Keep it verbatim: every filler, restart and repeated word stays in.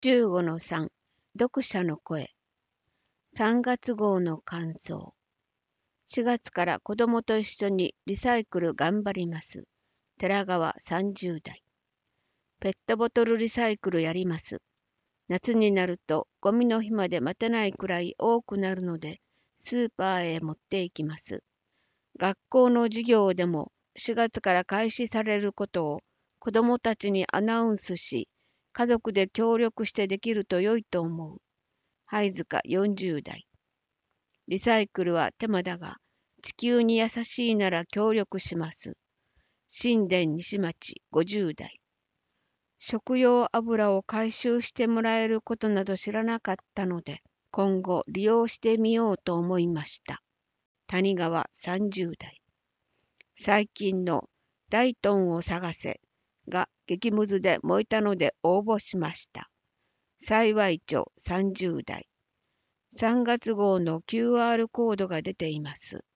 じゅうごのさん、読者の声。さんがつ号の感想。しがつから子供と一緒にリサイクル頑張ります。寺川さんじゅう代。ペットボトルリサイクルやります。夏になるとゴミの日まで待てないくらい多くなるので、スーパーへ持って行きます。学校の授業でもしがつから開始されることを子供たちにアナウンスし、家族で協力してできると良いと思う。貝塚よんじゅう代。リサイクルは手間だが、地球に優しいなら協力します。新田西町ごじゅう代。食用油を回収してもらえることなど知らなかったので、今後利用してみようと思いました。谷川さんじゅう代。最近の大トンを探せが激ムズで燃えたので応募しました。幸町さんじゅう代。さんがつ号の キューアール コードが出ています。